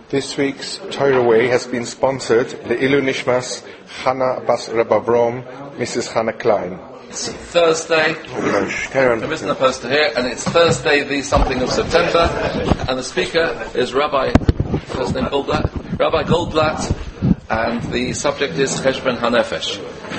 This week's Torah Way has been sponsored Le'ilu Nishmas Hannah Bas Rabavrom, Mrs. Hannah Klein. It's Thursday, there isn't a poster here, and it's Thursday the something of September, and the speaker is Rabbi, first name Goldblatt, Rabbi Goldblatt, and the subject is Cheshbon HaNefesh.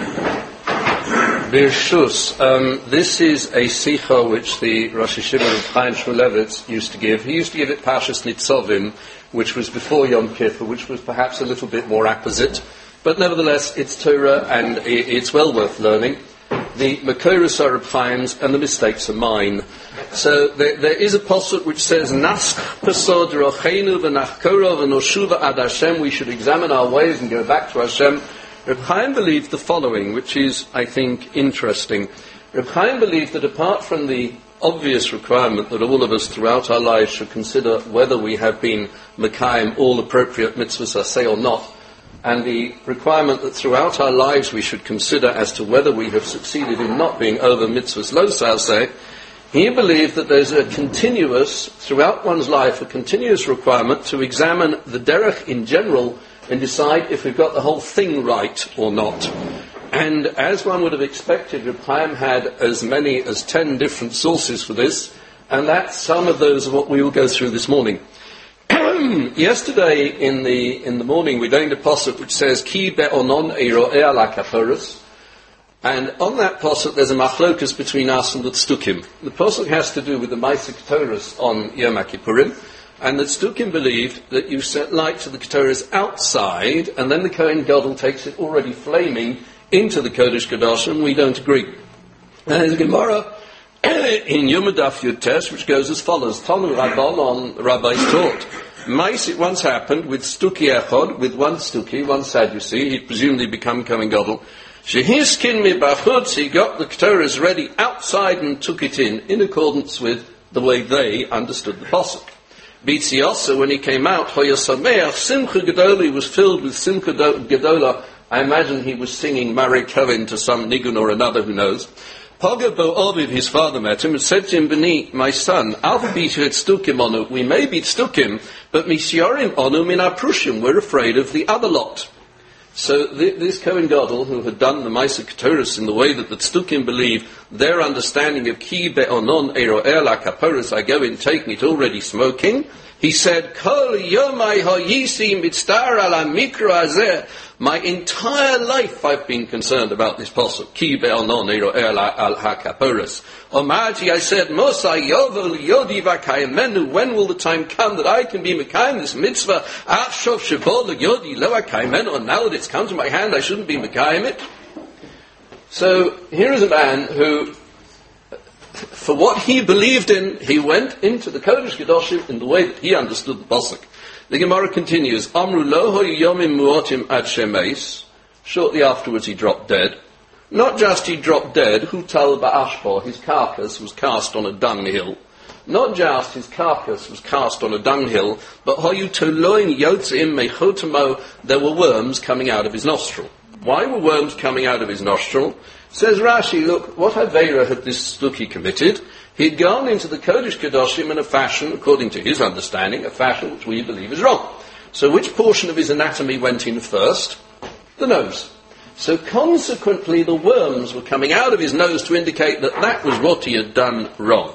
Birshus, this is a sicha which the Rosh Yeshiva of Chaim Shmulevitz used to give. He used to give it Parshas Nitzovim, which was before Yom Kippur, which was perhaps a little bit more apposite, but nevertheless it's Torah and it's well worth learning. The Makoros are Reb Chaim's and the mistakes are mine. So there is a pasuk which says, Nasch pesod rochenu v'nachkoro v'noshuva ad Hashem. We should examine our ways and go back to Hashem. Reb Chaim believed the following, which is, I think, interesting. Reb Chaim believed that apart from the obvious requirement that all of us throughout our lives should consider whether we have been Mekayim all appropriate mitzvahs aseh or not, and the requirement that throughout our lives we should consider as to whether we have succeeded in not being over mitzvahs lo aseh, he believed that there's a continuous, throughout one's life, a continuous requirement to examine the derech in general and decide if we've got the whole thing right or not. And as one would have expected, Reb Chaim had as many as 10 different sources for this, and that's some of those of what we will go through this morning. Yesterday in the morning we learned a pasuk which says Ki be'onon eiro'eh ala kaporos, and on that pasuk there's a machlokas between us and the Tzdukim. The pasuk has to do with the Ma'aseh Ketoros on Yom HaKippurim, and the Tzdukim believed that you set light to the Ketoros outside, and then the Kohen Gadol takes it already flaming into the Kodesh Kodashim. We don't agree. And there's a Gemara in Yom Daf Yud Tes which goes as follows: Tanu Rabbon on the rabbis taught. Mice, it once happened with Stuki Echod, with one Stuki, one Sadducee, he'd presumably become Kohen Gadol. Shehiskin mi bachutz, he got the Ketoros ready outside and took it in accordance with the way they understood the pasuk. B'tziasa, when he came out, Hoyasameach, Simcha Gedola, he was filled with Simcha Gedola. I imagine he was singing Mare Kohen to some nigun or another, who knows. Paga bo Aviv, his father met him and said to him, B'ni, my son, Alva beat it Stukim onu, we may beat Stukim, but Misyorim onu min aprushim, we're afraid of the other lot. So this Kohen Gadol, who had done the Ma'aseh Ketoros in the way that the Tzdukim believe, their understanding of Ki be'onon eiro'eh la kaporos, I go in taking it already smoking, he said, Kol yomai ha'yisi mitztar ala mikra azeh, my entire life I've been concerned about this pasuk. Ki be'onon eiro'eh la kaporos. Omaji, I said, Mosa yovel yodi v'kayemenu, when will the time come that I can be Mekayim this mitzvah? Achshov shebo yodi lo v'kayemenu, and now that it's come to my hand, I shouldn't be Mekayim it? So, here is a man who, for what he believed in, he went into the Kodesh Kedoshim in the way that he understood the pasuk. The Gemara continues, Amru lo hoyu yomim muotim ad shemeis, shortly afterwards he dropped dead. Not just he dropped dead, Hutal ba'ashpo, his carcass was cast on a dunghill. Not just his carcass was cast on a dunghill, but hoyu toloin yotzim mechotamo, there were worms coming out of his nostril. Why were worms coming out of his nostril? Says Rashi, look, what Aveira had this Stuki committed? He'd gone into the Kodesh Kedoshim in a fashion, according to his understanding, a fashion which we believe is wrong. So which portion of his anatomy went in first? The nose. So consequently the worms were coming out of his nose to indicate that that was what he had done wrong.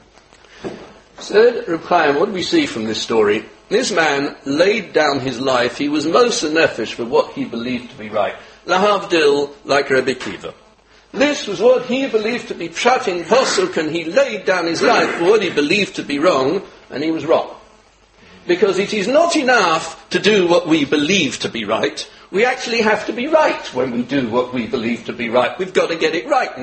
Said Reb Chaim, what do we see from this story? This man laid down his life, he was Moser Nefesh for what he believed to be right. Lahavdil, like Rebbe Kiva. This was what he believed to be pshat in pasuk, and he laid down his life for what he believed to be wrong, and he was wrong. Because it is not enough to do what we believe to be right. We actually have to be right when we do what we believe to be right. We've got to get it right.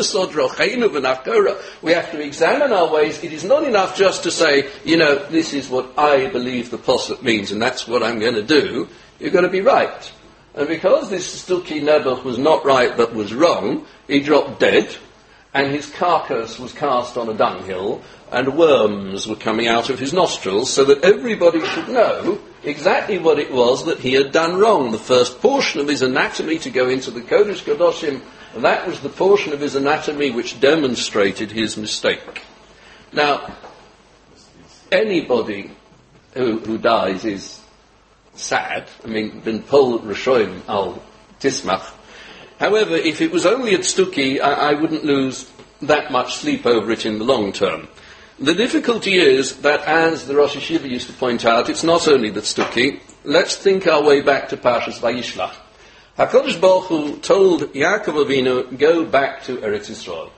We have to examine our ways. It is not enough just to say, this is what I believe the pasuk means, and that's what I'm going to do. You've got to be right. And because this Stuki Nebuch was not right but was wrong, he dropped dead, and his carcass was cast on a dunghill, and worms were coming out of his nostrils, so that everybody should know exactly what it was that he had done wrong. The first portion of his anatomy to go into the Kodesh Kodashim, that was the portion of his anatomy which demonstrated his mistake. Now, anybody who dies is sad. I mean, bin pol Rishoim al tismach. However, if it was only at Stuki, I wouldn't lose that much sleep over it in the long term. The difficulty is that, as the Rosh Hashiva used to point out, it's not only that Stuki. Let's think our way back to Parshas Vayishlach. HaKadosh Baruch Hu told Yaakov Avinu, go back to Eretz Yisrael.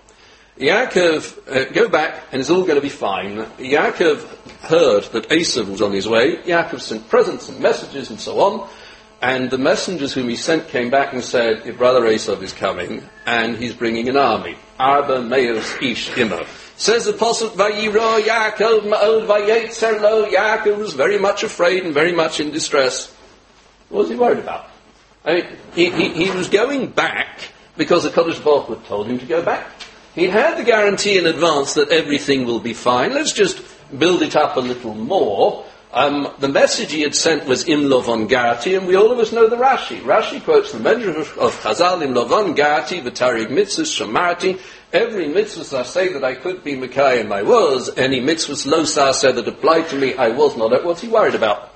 Yaakov, go back and it's all going to be fine. Yaakov heard that Esav was on his way. Yaakov sent presents and messages and so on. And the messengers whom he sent came back and said, your brother Esav is coming, and he's bringing an army. Arba meos ish imo. Says the Pasuk, Vayiro Yaakov ma'od vayetzer lo. Yaakov was very much afraid and very much in distress. What was he worried about? I mean, he was going back because the Kodesh Baruch Hu had told him to go back. He'd had the guarantee in advance that everything will be fine. Let's just build it up a little more. The message he had sent was Im Lovon Garati, and we all of us know the Rashi. Rashi quotes the Medrash of Chazal, Im Lovon Garati, V'tarig mitzvahs shamarti. Every mitzvah I say that I could be Mekayim, I was. Any mitzvahs lo said that applied to me, I was not. What's he worried about?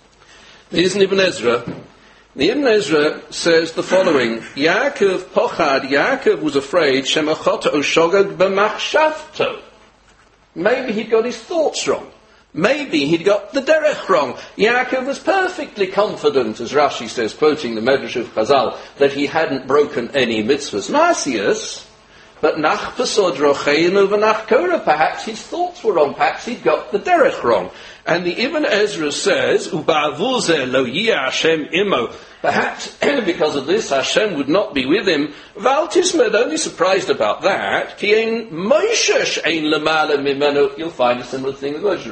Here's an Ibn Ezra. The Ibn Ezra says the following, Yaakov pochad, Yaakov was afraid, Shemachota Oshogag b'machshavto. Maybe he'd got his thoughts wrong. Maybe he'd got the derech wrong. Yaakov was perfectly confident, as Rashi says, quoting the Medrash of Chazal, that he hadn't broken any mitzvahs. Masias, but nach pesod rocheinu v'nach korah, perhaps his thoughts were wrong, perhaps he'd got the derech wrong. And the Ibn Ezra says, U'ba'avu zeh lo yiyeh Hashem imo. Perhaps because of this, Hashem would not be with him. Valtismed, only surprised about that. Ki ein Moshe ein lemala mimenu. You'll find a similar thing with Moshe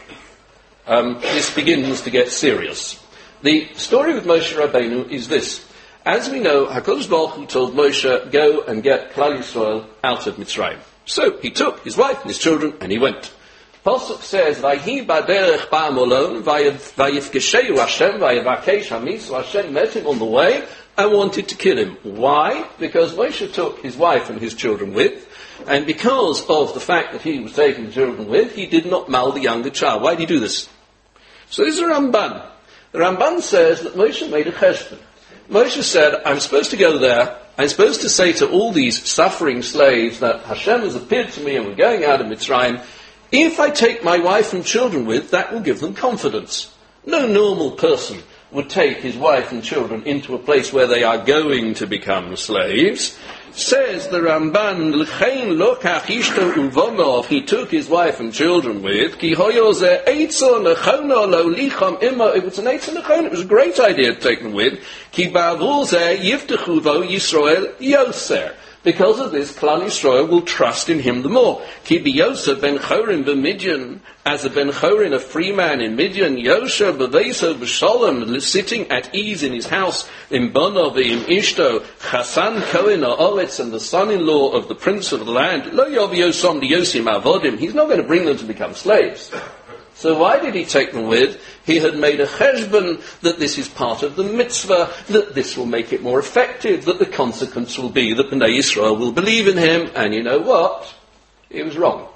Rabbeinu. This begins to get serious. The story with Moshe Rabbeinu is this. As we know, HaKadosh Baruch Hu told Moshe, go and get Klal Yisrael out of Mitzrayim. So he took his wife and his children and he went. Pasuk says, Vayhi baderech ba'amolon, vayifkesheu Hashem, vayavakesh hamis, so Hashem met him on the way and wanted to kill him. Why? Because Moshe took his wife and his children with, and because of the fact that he was taking the children with, he did not mal the younger child. Why did he do this? So this is a Ramban. The Ramban says that Moshe made a cheshbon. Moshe said, I'm supposed to go there, I'm supposed to say to all these suffering slaves that Hashem has appeared to me and we're going out of Mitzrayim. If I take my wife and children with, that will give them confidence. No normal person would take his wife and children into a place where they are going to become slaves. Says the Ramban, L'chein lokach ishto uvomov, he took his wife and children with, ki hoyo ze eitzon nechono lo licham immo, it was an eitzon nechon, it was a great idea to take them with, ki ba'avul ze yiftechu vo Yisrael yoser. Because of this, Klal Yisrael will trust in him the more. Ki b'Yosef ben Chorin b'Midian, as a ben Chorin, a free man in Midian, Yosha b'Veiso b'Sholem, sitting at ease in his house, in Bono v'im Ishto, Chasan Kohen ha'oretz, and the son-in-law of the prince of the land, lo yov yosom liyosim avodim, he's not going to bring them to become slaves. So why did he take them with? He had made a cheshbon that this is part of the mitzvah, that this will make it more effective, that the consequence will be that Bnei Yisrael will believe in him. And you know what? He was wrong.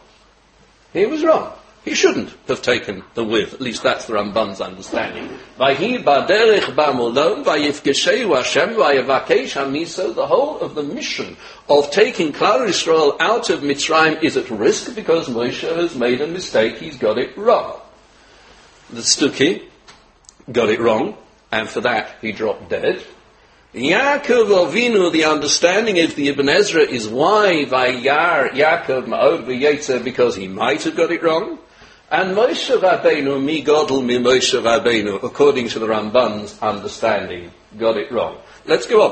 He was wrong. He shouldn't have taken them with. At least that's the Ramban's understanding. Vayhi baderech ba'amolon, vayifkesheu Hashem, vayavakesh hamiso. The whole of the mission of taking Klal Yisrael out of Mitzrayim is at risk because Moshe has made a mistake. He's got it wrong. The Stuki got it wrong, and for that he dropped dead. Yaakov Avinu, the understanding of the Ibn Ezra is why Vayar Yaakov Ma'od V'Yetzer, because he might have got it wrong. And Moshe Rabbeinu, mi Godel mi Moshe Rabbeinu, according to the Ramban's understanding, got it wrong. Let's go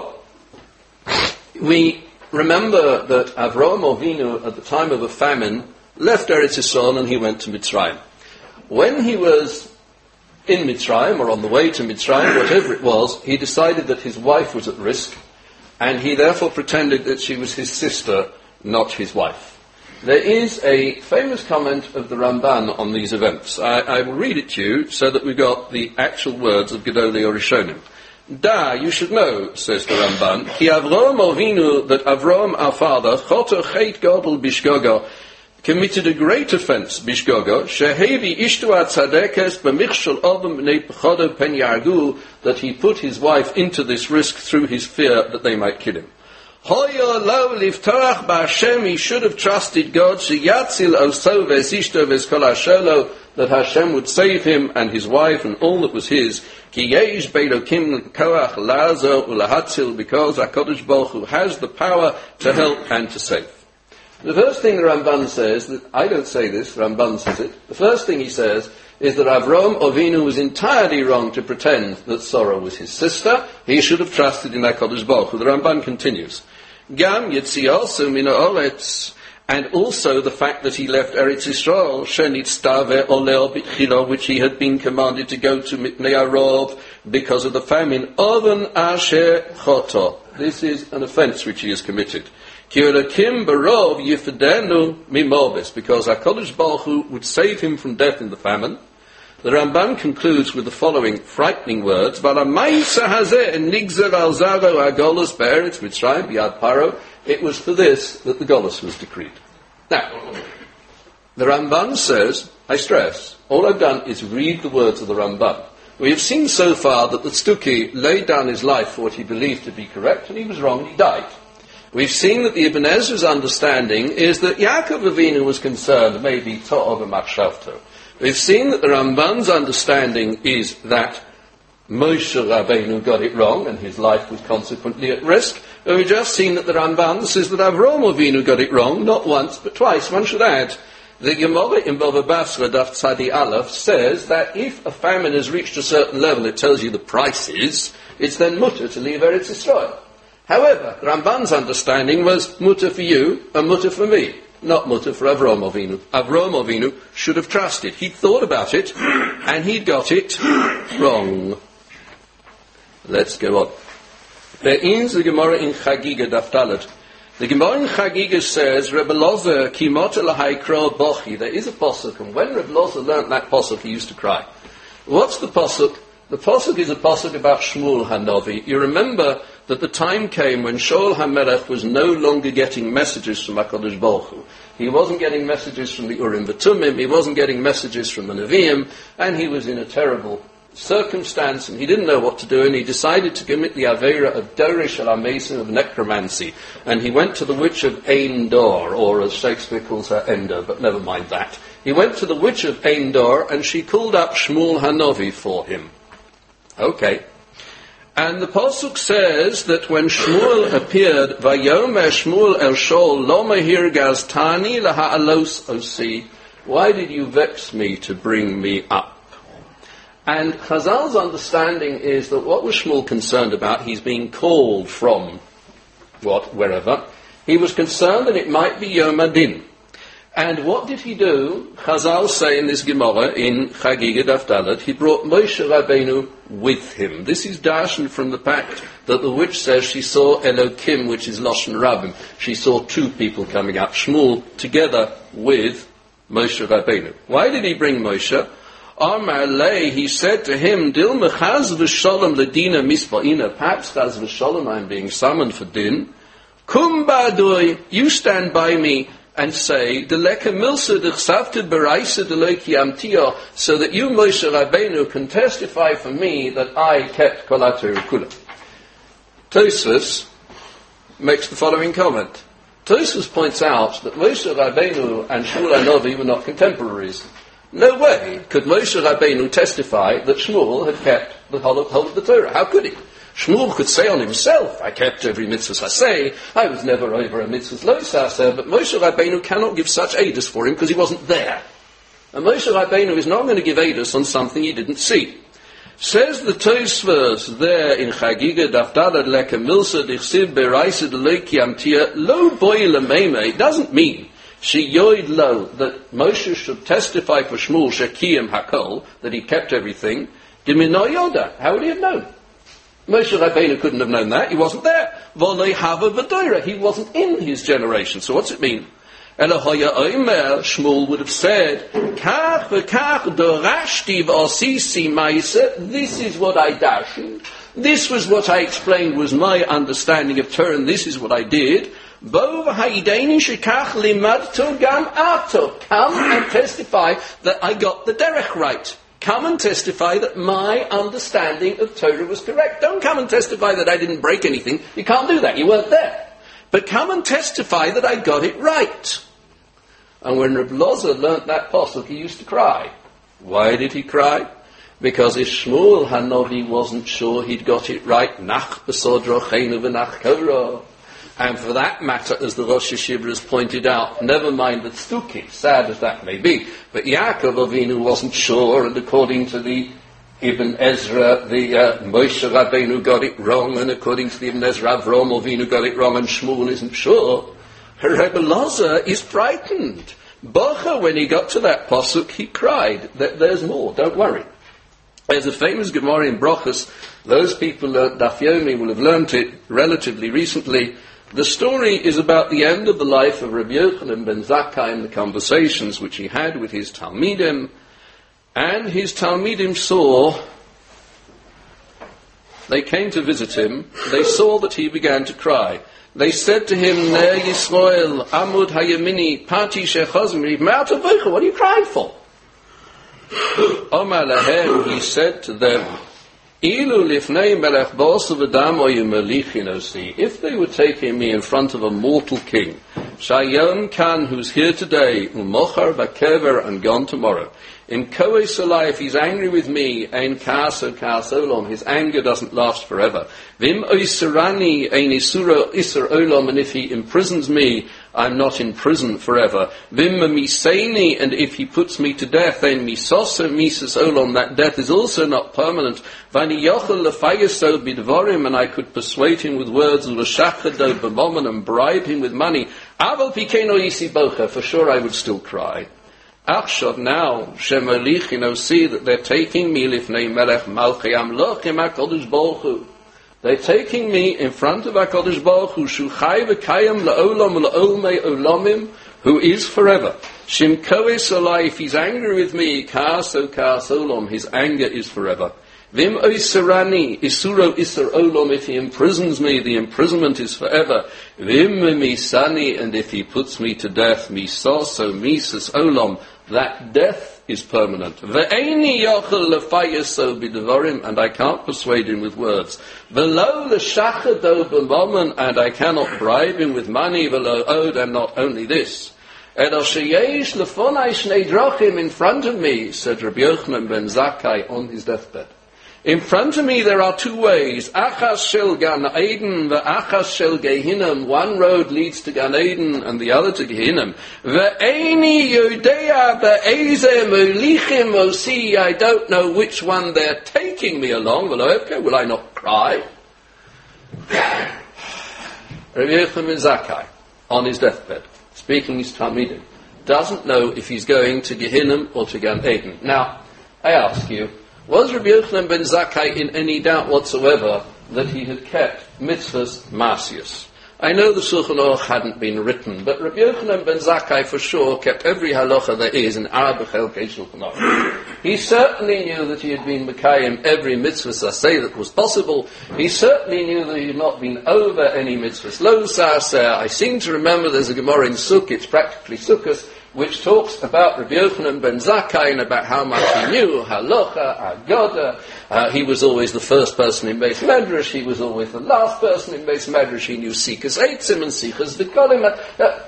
on. We remember that Avraham Avinu, at the time of a famine, left Eretz Yisrael and he went to Mitzrayim. When he was in Mitzrayim, or on the way to Mitzrayim, whatever it was, he decided that his wife was at risk, and he therefore pretended that she was his sister, not his wife. There is a famous comment of the Ramban on these events. I will read it to you so that we've got the actual words of Gedolei Rishonim. Da, you should know, says the Ramban, Ki Avraham Avinu, that Avraham our father, Choto Chet Gadol Bishgogo, committed a great offence, Bishgogo, Shehevi Ishtu Atzadekes B'michshel Ovim B'nei P'chodo Pen Yargu, that he put his wife into this risk through his fear that they might kill him. Hoyo lo liftorach b'Hashem, he should have trusted God, sheyatzil oso v'zishto v'skol hasholo, that Hashem would save him and his wife and all that was his. Ki yesh beilokim koach lazo ulahatzil, because HaKadosh Baruch Hu has the power to help and to save. The first thing the Ramban says, that I don't say this, Ramban says it, the first thing he says is that Avram Avinu was entirely wrong to pretend that Sarah was his sister. He should have trusted in HaKadosh Baruch Hu. The Ramban continues, Gam Yitziyasu min ha'oretz, and also the fact that he left Eretz Yisrael, Shenit Stave Oleo B'tchilo, which he had been commanded to go to Mipnei Arov because of the famine. Oven Asher Choto. This is an offence which he has committed. Ki Elokim Barov Yifdenu Mimobes, because HaKadosh Baruch Hu would save him from death in the famine. The Ramban concludes with the following frightening words, it was for this that the Golus was decreed. Now, the Ramban says, I stress, all I've done is read the words of the Ramban. We have seen so far that the Tzduki laid down his life for what he believed to be correct, and he was wrong, he died. We've seen that the Ibn Ezra's understanding is that Yaakov Avinu was concerned, maybe To'ov Machshavto. We've seen that the Ramban's understanding is that Moshe Rabbeinu got it wrong and his life was consequently at risk. And we've just seen that the Ramban says that Avram Avinu got it wrong, not once but twice. One should add, the Gemara in Bava Basra, Daf Tzadi Aleph, says that if a famine has reached a certain level, it tells you the price is, it's then mutter to leave Eretz Yisrael. However, Ramban's understanding was mutter for you and mutter for me. Not mutter for Avram Avinu. Avram Avinu should have trusted. He'd thought about it, and he'd got it wrong. Let's go on. There is the Gemara in Chagiga Daf Dalet. The Gemara in Chagiga says, Rebbe Lozer kimot elahai kro bochi. There is a posuk, and when Rebbe Lozer learnt that posuk, he used to cry. What's the posuk? The posuk is a posuk about Shmuel Hanovi. You remember that the time came when Shaul HaMelech was no longer getting messages from HaKadosh Baruch Hu. He wasn't getting messages from the Urim V'Tumim, he wasn't getting messages from the Nevi'im, and he was in a terrible circumstance, and he didn't know what to do, and he decided to commit the Aveira of Dorish al-Amesim, of necromancy, and he went to the witch of Ein Dor, or as Shakespeare calls her, Endor, but never mind that. He went to the witch of Ein Dor, and she called up Shmuel Hanovi for him. Okay. And the Pasuk says that when Shmuel appeared, Vayomer Shmuel el Shaul lo mahir gaztani laha'alos osi. Why did you vex me to bring me up? And Chazal's understanding is that what was Shmuel concerned about? He's being called from wherever. He was concerned that it might be Yom Adin. And what did he do? Chazal say in this Gemara, in Chagiga Daf Dalet, he brought Moshe Rabbeinu with him. This is darshan from the fact that the witch says she saw Elokim, which is Lashon Rabbim. She saw two people coming up, Shmuel, together with Moshe Rabbeinu. Why did he bring Moshe? Amar Lei, he said to him, Dil mechaz v'sholem ledina misba'ina. Perhaps chaz v'sholem, I'm being summoned for din. Kum ba'adoi, you stand by me and say, Deleka milsa d'chsavte beraisa deloki amtio, so that you, Moshe Rabbeinu, can testify for me that I kept kolater kula. Tosfos makes the following comment. Tosfos points out that Moshe Rabbeinu and Shmuel Hanovi were not contemporaries. No way could Moshe Rabbeinu testify that Shmuel had kept the whole of the Torah. How could he? Shmuel could say on himself, I kept every mitzvah saseh, I was never over a mitzvah lo saseh, but Moshe Rabbeinu cannot give such edus for him because he wasn't there. And Moshe Rabbeinu is not going to give edus on something he didn't see. Says the Tosfos there in Chagiga Daf Dalet leka milsa dichsiv beraisa deloki amtia lo boy lememe. It doesn't mean she yoid lo that Moshe should testify for Shmuel shekiyim hakol, that he kept everything. Dimino yoda. How would he have known? Moshe Rabbeinu couldn't have known that. He wasn't there. Volei hava v'doira. He wasn't in his generation. So what's it mean? Elohoya oimer, Shmuel would have said, Kach v'kach dorashti v'osisi ma'isa. This is what I dashed. This was what I explained was my understanding of Torah, and this is what I did. Bo v'ha'ideni shekach limadto gam ato. Come and testify that I got the derech right. Come and testify that my understanding of Torah was correct. Don't come and testify that I didn't break anything. You can't do that. You weren't there. But come and testify that I got it right. And when Reb Lozer learnt that pasuk, he used to cry. Why did he cry? Because if Shmuel Hanavi wasn't sure he'd got it right, nach besodrochenu v'nach korah. And for that matter, as the Rosh Yeshiva has pointed out, never mind the Tzdukim, sad as that may be, but Yaakov Avinu wasn't sure, and according to the Ibn Ezra, the Moshe Rabbeinu got it wrong, and according to the Ibn Ezra, Avraham Avinu got it wrong, and Shmuel isn't sure. Rebbe Lozer is frightened. Bocha, when he got to that pasuk, he cried that there's more, don't worry. There's a famous Gemara in Brochus. Those people at Daf Yomi will have learnt it relatively recently. The story is about the end of the life of Rabbi Yochanan ben Zakkai and the conversations which he had with his Talmidim. And his Talmidim saw, they came to visit him, they saw that he began to cry. They said to him, Ne Yisrael, Amud Hayamini, Pati Shechazim, what are you crying for? Omar Lahem, he said to them, Ilu lifnei melech b'osu v'dam oyu melichin. If they were taking me in front of a mortal king, Shayom Khan, who's here today, umochar v'kever, and gone tomorrow. In Koei Solai, if he's angry with me, ein kaso olam, his anger doesn't last forever. Vim oiserani ein isura iser olam, and if he imprisons me, I'm not in prison forever. Vim miseini, and if he puts me to death, then misosa mises olam, that death is also not permanent. Vani yochel lefayeso bidvorim, and I could persuade him with words, l'shachado b'momon, and bribe him with money. Aval pikeno yisi bocha, for sure I would still cry. Achshav, now, Shemolich, see that they're taking me lifnei melech malchei amlochim HaKadosh Baruch Hu. They're taking me in front of HaKadosh Baruch Hu, Shu chai v'kayim la'olam la'olmei olamim, who is forever. Shim koes olai, if he's angry with me, kaas olam, his anger is forever. Vim oiserani, isuro iser olam, if he imprisons me, the imprisonment is forever. Vim misani, and if he puts me to death, misoso mises olam, that death is permanent. Ve'eni yochel lefayeso b'devarim, and I can't persuade him with words. Ve'lo l'shachado b'momon, and I cannot bribe him with money. Ve'lo od, and not only this. Elo sheyesh lefonai shnei drochim, in front of me, said Rabbi Yochanan ben Zakkai on his deathbed. In front of me there are two ways. Achas shel Gan Eden, ve'achas shel Gehinnom. One road leads to Gan Eden and the other to Gehinnom. Ve'eni yodea be'ezeh molichim osi. I don't know which one they're taking me along. Will I not cry? Rabbi Yochanan ben Zakkai, on his deathbed, speaking his Talmidim, doesn't know if he's going to Gehinnom or to Gan Eden. Now, I ask you, was Rabbi Yochanan ben Zakkai in any doubt whatsoever that he had kept mitzvahs masius? I know the Shulchan Aruch hadn't been written, but Rabbi Yochanan ben Zakkai for sure kept every halacha there is in Arba Chelkei Shulchan Aruch. He certainly knew that he had been mekayim every mitzvah saseh that was possible. He certainly knew that he had not been over any mitzvahs lo saseh. I seem to remember there's a Gemara in Sukkot, it's practically Sukkot, which talks about Rabbi Yochanan ben Zakkai and about how much he knew, halacha, agoda. He was always the first person in Beis Medrash, he was always the last person in Beis Medrash, he knew Sikas Eitzim and Sikas V'kolim.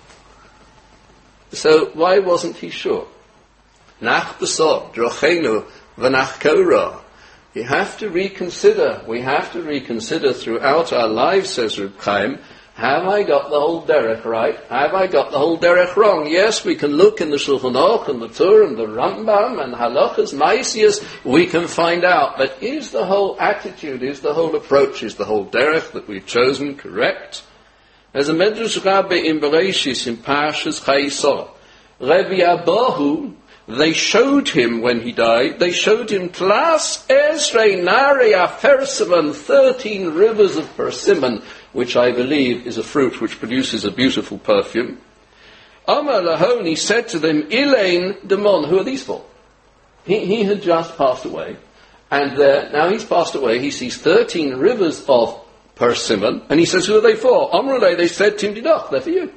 So why wasn't he sure? Nach besod, drochenu, v'nach korah. You have to reconsider, we have to reconsider throughout our lives, says Reb Chaim, have I got the whole derech right? Have I got the whole derech wrong? Yes, we can look in the Shulchan Aruch and the Torah and the Rambam and Halachas Maisius, we can find out. But is the whole attitude, is the whole approach, is the whole derech that we've chosen correct? There's a Medrash Rabbe in Bereshis in Parshas Chayei Rebbe Abahu, they showed him when he died, they showed him Tlas Ezrei Nare Afersimon, 13 rivers of persimmon, which I believe is a fruit which produces a beautiful perfume. Amar Lahon, he said to them, Elaine Demon, who are these for? He had just passed away, and now he's passed away, he sees 13 rivers of persimmon, and he says, who are they for? Amrulay, they said, Timdidach, they're for you.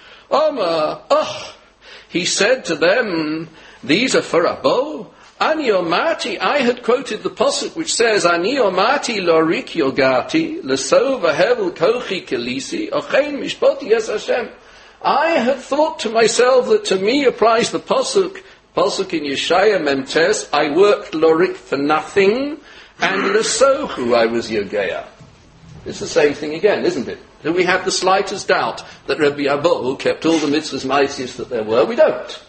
He said to them, these are for Abo. Ani omati, I had quoted the pasuk which says, Ani omati lorik yogati, lesova hevel kochi kelisi, ochein mishpoti yes Hashem. I had thought to myself that to me applies the pasuk in Yeshaya Memtes, I worked lorik for nothing, and lesohu I was yogea. It's the same thing again, isn't it? Do we have the slightest doubt that Rabbi Abo kept all the mitzvahs ma'asis that there were? We don't.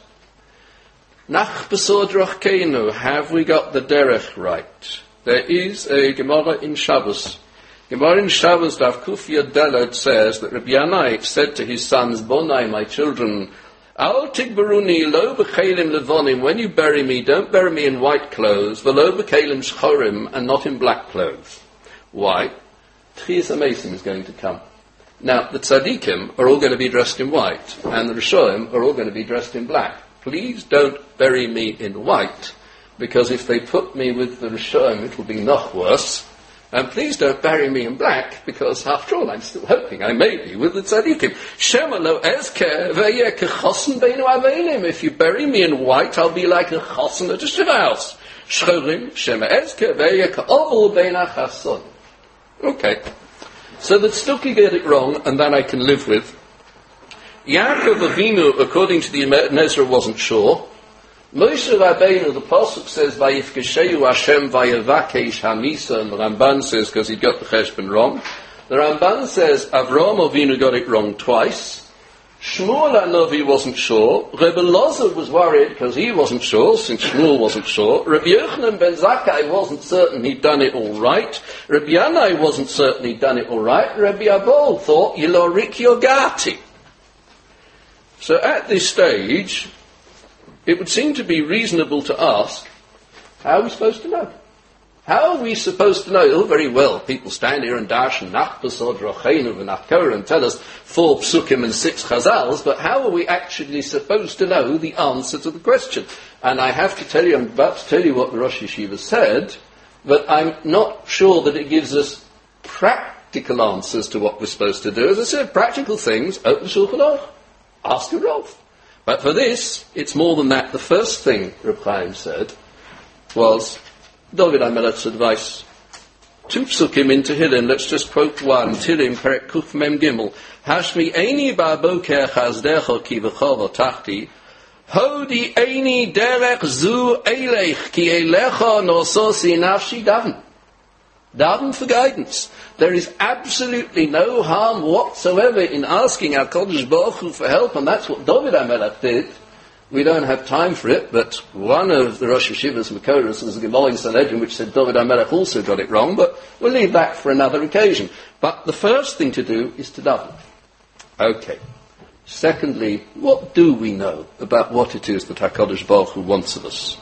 Nach besod rochkeinu, have we got the derech right? There is a Gemara in Shabbos. Gemara in Shabbos, Daf Kufya Dalad says that Rabbi Yanai said to his sons, Bonai, my children, Al tigbaruni lo b'chelim levonim, when you bury me, don't bury me in white clothes, v'lo b'chelim shchorim, and not in black clothes. Why? Tchias HaMesim is going to come. Now, the tzaddikim are all going to be dressed in white, and the Rishonim are all going to be dressed in black. Please don't bury me in white, because if they put me with the Rishonim, it will be noch worse. And please don't bury me in black, because after all, I'm still hoping I may be with the tzaddikim. Shema lo ezke v'yeh kechosen beinu avelim. If you bury me in white, I'll be like a chosen at a shiva house. Shchorim, shema ezke v'yeh ke'ovel beinu chason. Okay. So that Stucky get it wrong, and that I can live with. Yaakov Avinu, according to the Nezra, wasn't sure. Moshe Rabbeinu, the pasuk says, "Vayifkesheyu Hashem vayavakesh hamisa," and the Ramban says because he got the cheshbon wrong. The Ramban says Avraham Avinu got it wrong twice. Shmuel HaNavi wasn't sure. Rebbe Lozer was worried because he wasn't sure, since Shmuel wasn't sure. Rabbi Yochanan ben Zakkai wasn't certain he'd done it all right. Rabbi Yanai wasn't certain he'd done it all right. Rabbi Abol thought Yilorik Yogati. So at this stage, it would seem to be reasonable to ask, how are we supposed to know? How are we supposed to know? Oh, very well, people stand here and dash and nach besod rocheinu v'nach and tell us 4 psukim and 6 chazals, but how are we actually supposed to know the answer to the question? And I have to tell you, I'm about to tell you what the Rosh Yeshiva said, but I'm not sure that it gives us practical answers to what we're supposed to do. As I said, practical things, open Shulchan Aruch, ask your Rav. But for this, it's more than that. The first thing Reb Chaim said was, David HaMelech's advice. 2 psukim in Tehillim, let's just quote one. Tehillim, Perek Kuf Mem Gimel. Hashmi eini ba'boker chazdecho ki v'chovo tachti. Hodi eini derech zu eleich ki elecha nososi nafshi daven. Daven for guidance. There is absolutely no harm whatsoever in asking our Kodesh Baruch Hu for help, and that's what David HaMelech did. We don't have time for it, but one of the Rosh Yeshiva's Makoros was a Gemara in Sanhedrin which said David HaMelech also got it wrong, but we'll leave that for another occasion. But the first thing to do is to daven. Okay. Secondly, what do we know about what it is that HaKadosh Baruch Hu wants of us?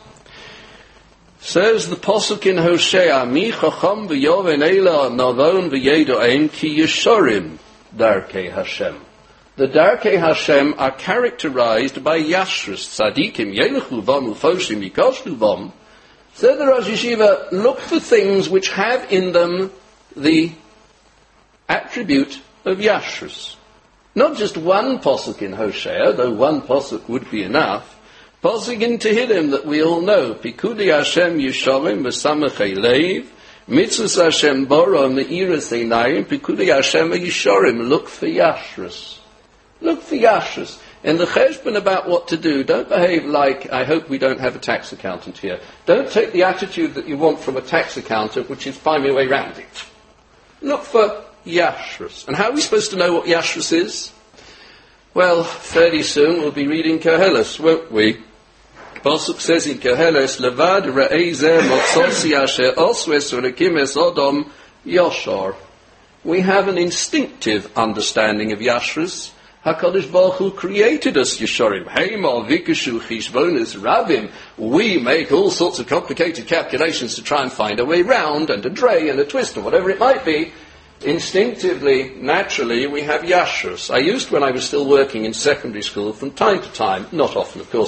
Says the Pasuk in Hosea, Mi chacham v'yoven eila navon v'yedo'en ki yeshorim darkei Hashem. The Darkei Hashem are characterized by Yashrus, Tzadikim, Yelechu Vam, Ufoshim, Yikoshlu Vam. So the Rosh Yeshiva, look for things which have in them the attribute of Yashrus. Not just one posuk in Hosea, though one posuk would be enough. Posuk in Tehillim that we all know, Pikudi Hashem Yishorim, V'samachei Leiv, Mitzvus Hashem Borom, Me'iras Einayim, Pikudi Hashem Yishorim, look for Yashrus. Look for Yashrus. In the cheshbon about what to do, don't behave like, I hope we don't have a tax accountant here. Don't take the attitude that you want from a tax accountant, which is find me a way around it. Look for Yashrus. And how are we supposed to know what Yashrus is? Well, fairly soon we'll be reading Koheles, won't we? Pasuk says in Koheles, Levad re'ezeh motzosi asher oswes urekimes odom yoshor. We have an instinctive understanding of Yashrus. HaKadosh Baruch Hu created us Yeshorim. Heimah vikashu chishbonis rabim. We make all sorts of complicated calculations to try and find a way round, and a dray and a twist or whatever it might be. Instinctively, naturally, we have Yashrus. I used, when I was still working in secondary school, from time to time, not often of course,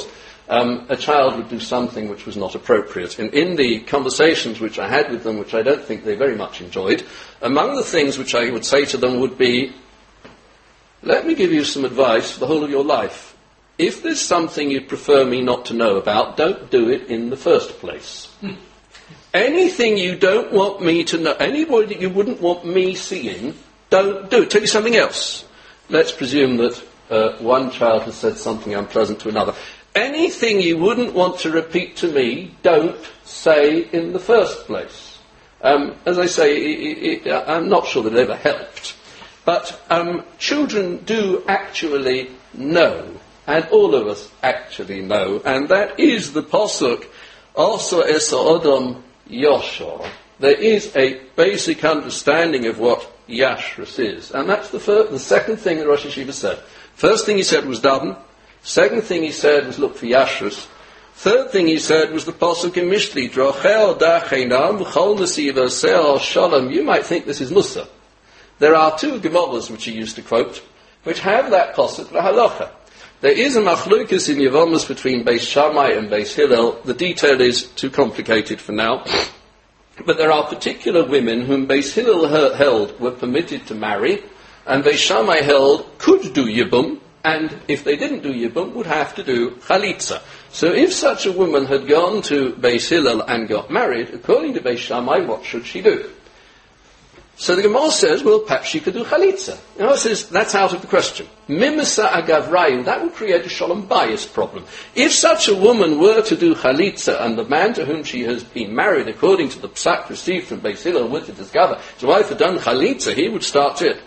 a child would do something which was not appropriate. And in the conversations which I had with them, which I don't think they very much enjoyed, among the things which I would say to them would be, let me give you some advice for the whole of your life. If there's something you prefer me not to know about, don't do it in the first place. Anything you don't want me to know, anybody that you wouldn't want me seeing, don't do it. Tell you something else. Let's presume that one child has said something unpleasant to another. Anything you wouldn't want to repeat to me, don't say in the first place. As I say, I'm not sure that it ever helped. But children do actually know, and all of us actually know, and that is the Pasuk, also es Odom Yoshor. There is a basic understanding of what Yashrus is, and that's the second thing that Rosh Hashiva said. First thing he said was daven. Second thing he said was look for Yashrus. Third thing he said was the Pasuk in Mishli, Drochel da'cheinam v'chol nesiva se'al shalom. You might think this is Musa. There are two Gemaras which he used to quote, which have that Pasuk v'halacha. There is a machlukas in Yevomas between Beis Shammai and Beis Hillel. The detail is too complicated for now. But there are particular women whom Beis Hillel held were permitted to marry, and Beis Shammai held could do Yibum, and if they didn't do Yibum, would have to do Chalitza. So if such a woman had gone to Beis Hillel and got married, according to Beis Shammai, what should she do? So the Gemara says, well, perhaps she could do Chalitza. The Gemara says, that's out of the question. Mimasa agavrayu, that would create a shalom bias problem. If such a woman were to do Chalitza, and the man to whom she has been married, according to the psak received from Beis Hillel, were to discover his wife had done Chalitza, he would start it.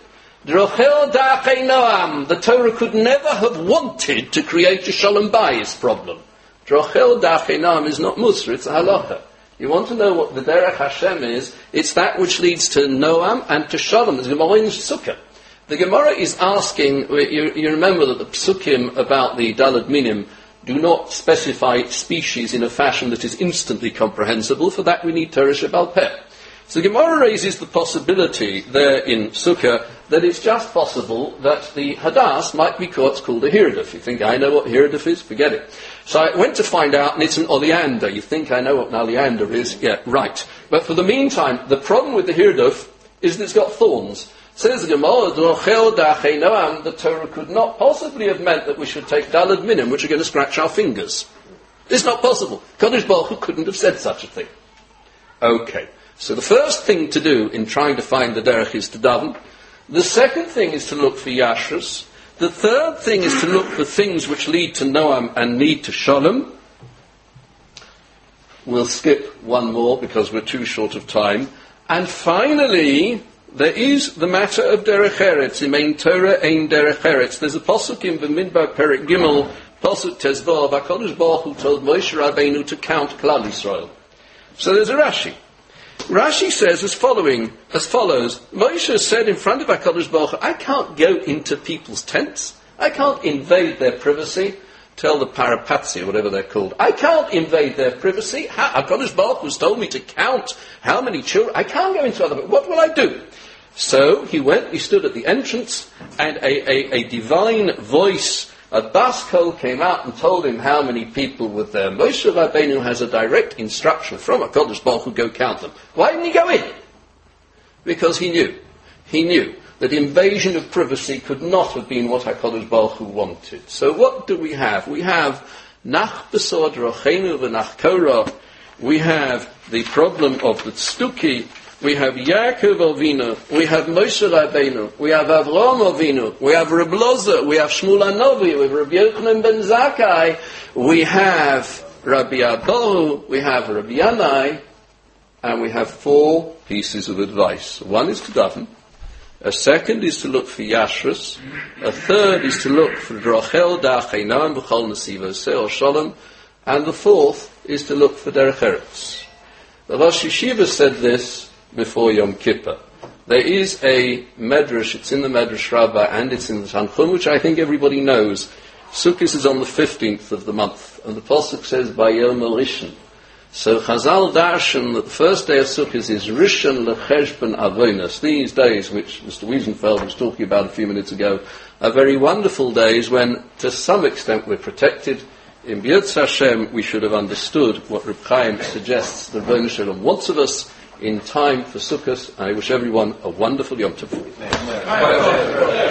The Torah could never have wanted to create a shalom bias problem. Drochel da'cheinam is not Musar, it's a halacha. You want to know what the Derech Hashem is, it's that which leads to Noam and to Shalom. There's Gemara in Sukkah. The Gemara is asking, you remember that the Psukim about the Dalad Minim do not specify species in a fashion that is instantly comprehensible. For that we need Torah Shebal Peh. So the Gemara raises the possibility there in Sukkah that it's just possible that the Hadass might be what's called a Hiraduf. You think, I know what Hiraduf is? Forget it. So I went to find out, and it's an oleander. You think I know what an oleander is? Yeah, right. But for the meantime, the problem with the Hiraduf is that it's got thorns. Says the Gemara, the Torah could not possibly have meant that we should take Dalad Minim, which are going to scratch our fingers. It's not possible. Kodesh Baruch Hu couldn't have said such a thing. Okay. So the first thing to do in trying to find the derech is to daven. The second thing is to look for Yashrus. The third thing is to look for things which lead to Noam and lead to Shalom. We'll skip one more because we're too short of time. And finally, there is the matter of Derech Eretz. Im ein Torah ein Derech Eretz. There's a pasuk in B'midbar Perek Gimel, pasuk Tezvav, HaKadosh Baruch Hu told Moshe Rabbeinu to count Klal Yisrael. So there's a Rashi. Rashi says as follows. Moshe said in front of HaKadosh Baruch Hu, I can't go into people's tents. I can't invade their privacy. Tell the Parapatsi, or whatever they're called. I can't invade their privacy. HaKadosh Baruch Hu has told me to count how many children. I can't go into other. What will I do? So he stood at the entrance, and a divine voice, a bas kol, came out and told him how many people were there. Moshe Rabbeinu has a direct instruction from HaKadosh Baruch Hu, go count them. Why didn't he go in? Because he knew that invasion of privacy could not have been what HaKadosh Baruch Hu wanted. So what do we have? We have nach besod rochenu v'nach korah. We have the problem of the tztuki. We have Yaakov Avinu, we have Moshe Rabbeinu, we have Avraham Avinu, we have Reb Loza, we have Shmuel Hanavi, we have Rabbi Yochanan ben Zakkai, we have Rabbi Abahu, we have Rabbi Yanai, and we have 4 pieces of advice. One is to daven, a second is to look for Yashrus, a third is to look for Drochel da'cheinam v'chol nesiva se'or shalom, and the fourth is to look for Derech Eretz. The Rosh Yeshiva said this before Yom Kippur. There is a Medrash, it's in the Medrash Rabbah and it's in the Tanchum, which I think everybody knows. Sukkot is on the 15th of the month, and the Pasuk says, Bayom Rishon. So Chazal darshan that the first day of Sukkot is Rishon Lecheshbon Avonos. These days, which Mr. Wiesenfeld was talking about a few minutes ago, are very wonderful days when, to some extent, we're protected. In B'yirtzeh Hashem, we should have understood what Reb Chaim suggests the Rebbeinu Shalom wants of us in time for Sukkot. I wish everyone a wonderful Yom Tov.